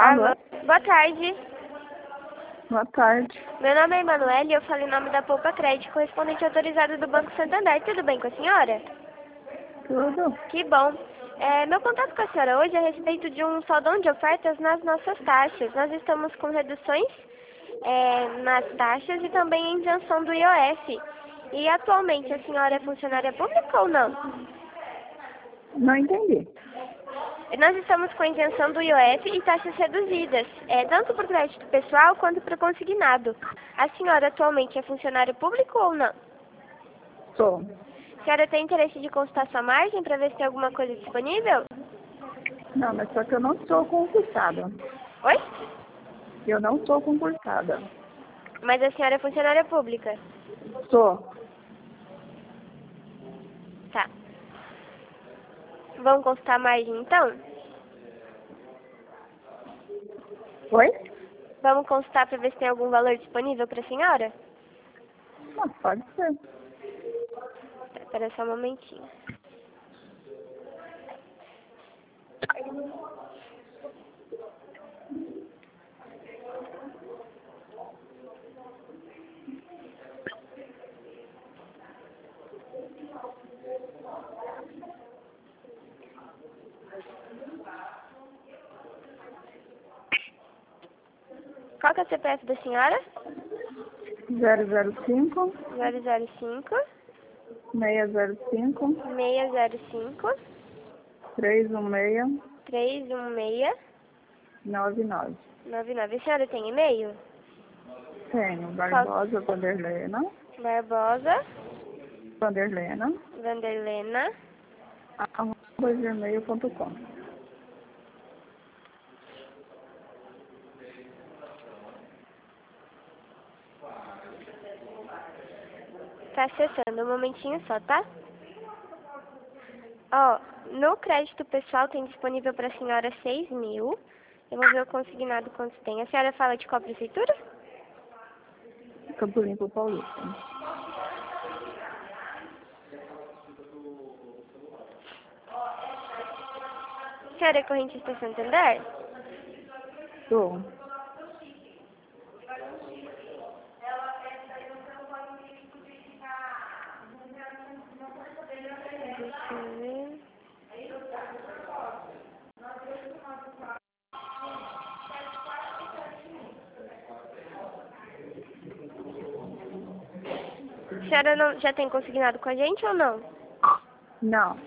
Alô? Boa tarde. Boa tarde. Meu nome é Emanuele e eu falo em nome da Poupa Crédito, correspondente autorizado do Banco Santander. Tudo bem com a senhora? Tudo? Que bom. Meu contato com a senhora hoje é a respeito de um saldão de ofertas nas nossas taxas. Nós estamos com reduções nas taxas e também em isenção do IOF. E atualmente a senhora é funcionária pública ou não? Não entendi. Nós estamos com isenção do IOF e taxas reduzidas, tanto para o crédito pessoal quanto para o consignado. A senhora atualmente é funcionário público ou não? Sou. A senhora tem interesse de consultar sua margem para ver se tem alguma coisa disponível? Não, mas só que eu não sou concursada. Oi? Eu não sou concursada. Mas a senhora é funcionária pública? Sou. Tá. Vamos consultar a margem então? Oi? Vamos consultar para ver se tem algum valor disponível para a senhora? Ah, pode ser. Tá, espera só um momentinho. Qual que é o CPF da senhora? 005 005 605 605 316 316 99. 99. A senhora tem e-mail? Tenho Barbosa Vanderlena, Barbosa Vanderlena, Vanderlena @gmail.com. Tá acessando, um momentinho só, tá? Ó, no crédito pessoal tem disponível para a senhora 6.000. Eu vou ver o consignado quanto tem. A senhora fala de qual prefeitura? Campo Limpo Paulista. A senhora é correntista Santander? Sou. Deixa eu ver. A senhora já tem consignado com a gente ou não? Não.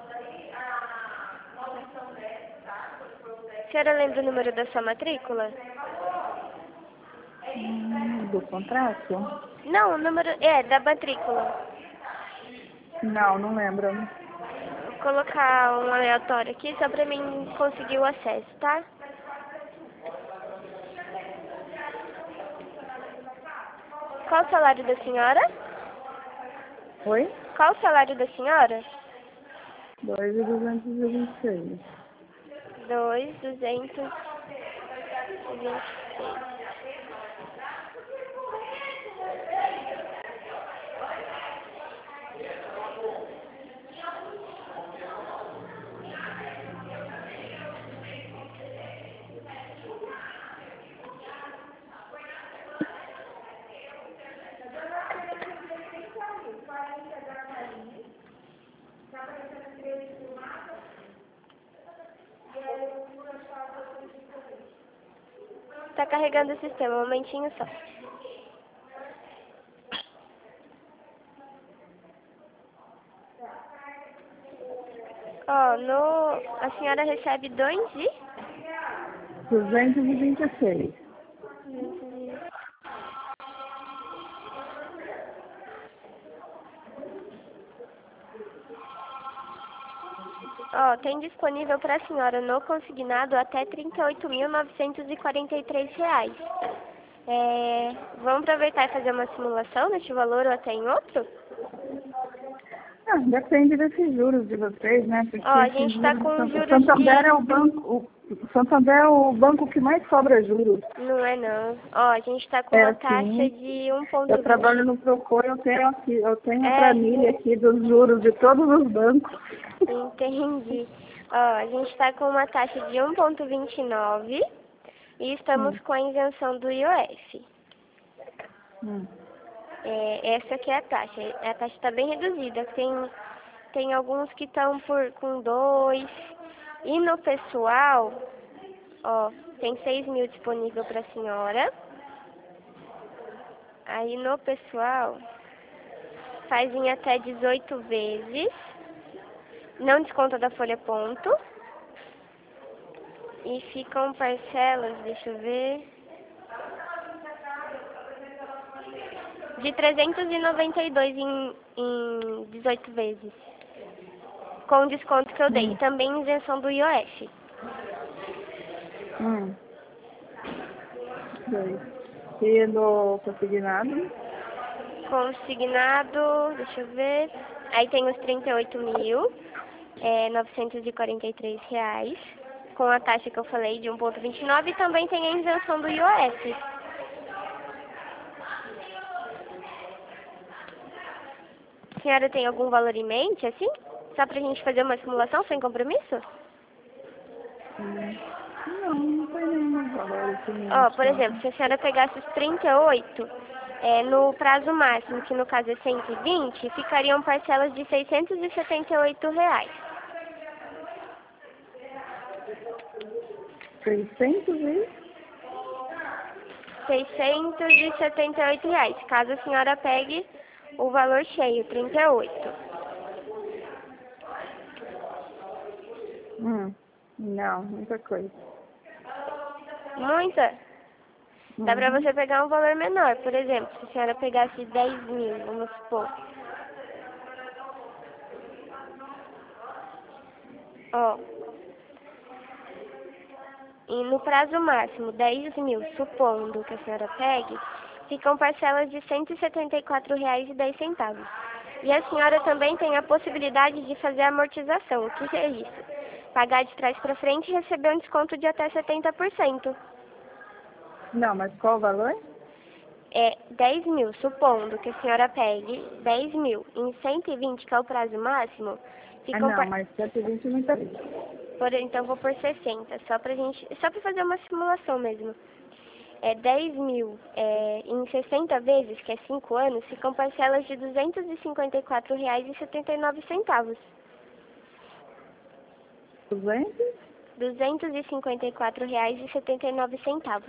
A senhora lembra o número da sua matrícula? Do contrato? Não, o número da matrícula. Não, não lembro. Vou colocar um aleatório aqui só pra mim conseguir o acesso, tá? Qual o salário da senhora? Oi? Qual o salário da senhora? 2.226. 2.226. Tá carregando o sistema, um momentinho só. Ó, a senhora recebe 226. Ó, tem disponível para a senhora no consignado até R$ 38.943. Vamos aproveitar e fazer uma simulação neste valor ou até em outro? Ah, depende desses juros de vocês, né? Porque Ó, a gente está com o juros Santander de... é o banco, o Santander é o banco que mais cobra juros. Não é não. Ó, a gente está com uma taxa Assim, de 1,20. eu trabalho no Procon, eu tenho a planilha aqui dos juros de todos os bancos. Entendi. Ó, a gente está com uma taxa de 1,29 e estamos com a isenção do IOF. Essa aqui é a taxa. A taxa está bem reduzida. Tem alguns que estão com 2. E no pessoal, ó, tem 6.000 disponível para a senhora. Aí no pessoal, faz em até 18 vezes. Não desconta da folha ponto. E ficam parcelas, deixa eu ver, de 392 em 18 vezes. Com o desconto que eu dei. Também isenção do IOF. E no consignado? Consignado, deixa eu ver. Aí tem os 38.943 reais. Com a taxa que eu falei de 1,29 e também tem a isenção do IOF. A senhora tem algum valor em mente, assim? Só pra gente fazer uma simulação sem compromisso? Não tem nenhum valor assim. Ó, por exemplo, se a senhora pegasse os 38, no prazo máximo, que no caso é 120, ficariam parcelas de R$ 678. 678 reais, caso a senhora pegue o valor cheio, 38. Não, muita coisa. Muita? Dá pra você pegar um valor menor, por exemplo, se a senhora pegasse 10.000, vamos supor. Ó. E no prazo máximo, 10.000, supondo que a senhora pegue, ficam parcelas de R$ 174,10. E a senhora também tem a possibilidade de fazer a amortização. O que é isso? Pagar de trás para frente e receber um desconto de até 70%. Não, mas qual o valor? 10.000, supondo que a senhora pegue 10.000 em 120, que é o prazo máximo, ficam mas 120 não tá. Então vou por 60, só pra fazer uma simulação mesmo. 10.000 em 60 vezes, que é 5 anos, ficam parcelas de R$ 254,79. 200? R$ 254,79.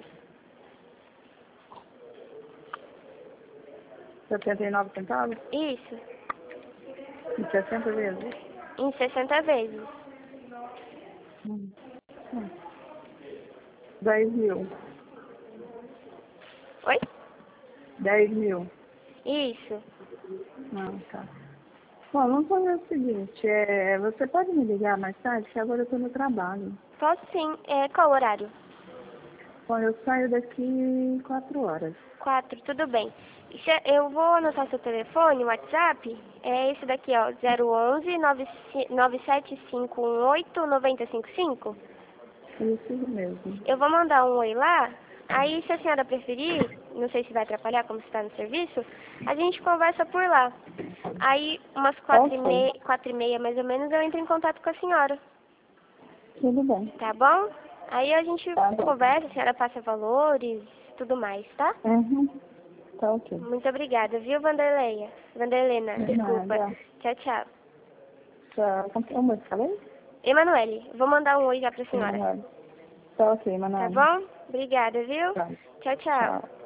79 centavos? Isso. Em 60 vezes? Em 60 vezes. 10.000. Oi? 10.000. Isso. Tá. Bom, vamos fazer o seguinte, você pode me ligar mais tarde, que agora eu estou no trabalho. Posso sim. Qual horário? Bom, eu saio daqui 4 horas. 4, tudo bem. Eu vou anotar seu telefone, o WhatsApp. É esse daqui, ó, 011 97518 9055. Isso mesmo. Eu vou mandar um oi lá. Aí, se a senhora preferir, não sei se vai atrapalhar como você está no serviço, a gente conversa por lá. Aí, umas 4h30 mais ou menos, eu entro em contato com a senhora. Tudo bem. Tá bom? Aí a gente conversa, a senhora passa valores, tudo mais, tá? Tá ok. Muito obrigada, viu, Vanderleia? Vanderlena, desculpa. Nada. Tchau, tchau. Tchau. Como eu falei? Emanuele, vou mandar um oi já pra senhora. Tá ok, Manoel. Tá bom? Obrigada, viu? Tá. Tchau, tchau. Tchau.